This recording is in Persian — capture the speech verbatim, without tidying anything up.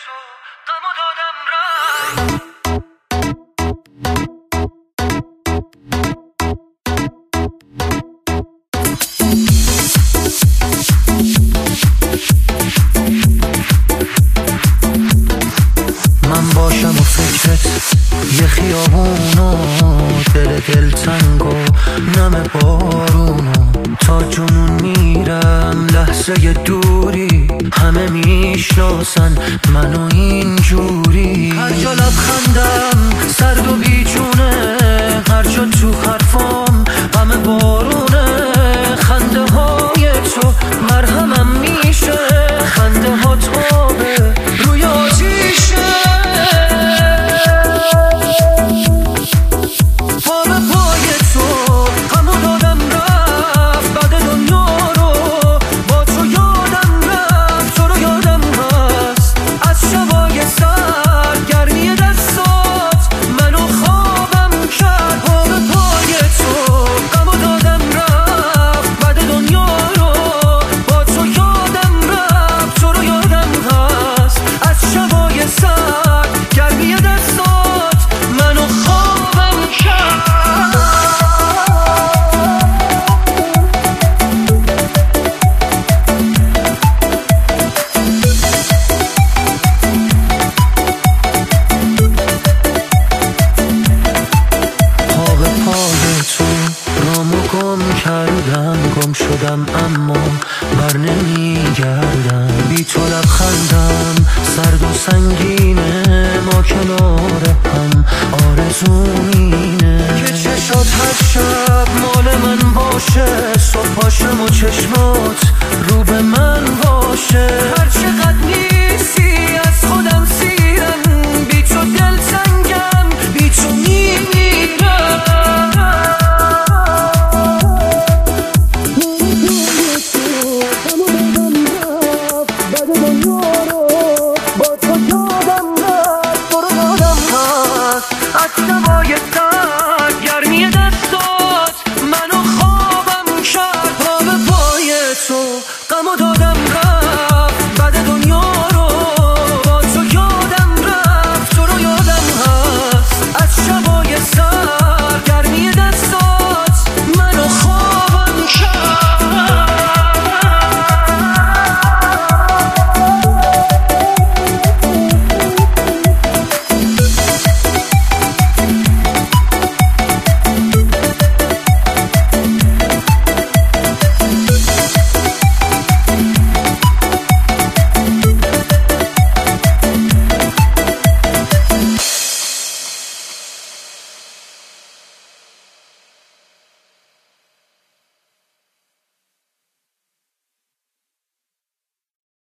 تو غمو دادم رفت. من باشم و فکرت یه خیابونو، دل دل تنگ و نم بارونو، تا جنون میرم لحظه دوری، همه میشناسن منو اینجوری. هر جا لبخندم سرد و بیجونه، هر جا تو حرفام غم بارونه، خنده های تو مرهمم میشه، خنده ها تابه روی آتیشه. گم شدم اما بر نمیگردم، بی تو لبخندم سرد و سنگینه، ما کنار هم آرزومینه که چشات هر شب مال من باشه، صبح هاشم و چشمات رو به من باشه. هر چقدر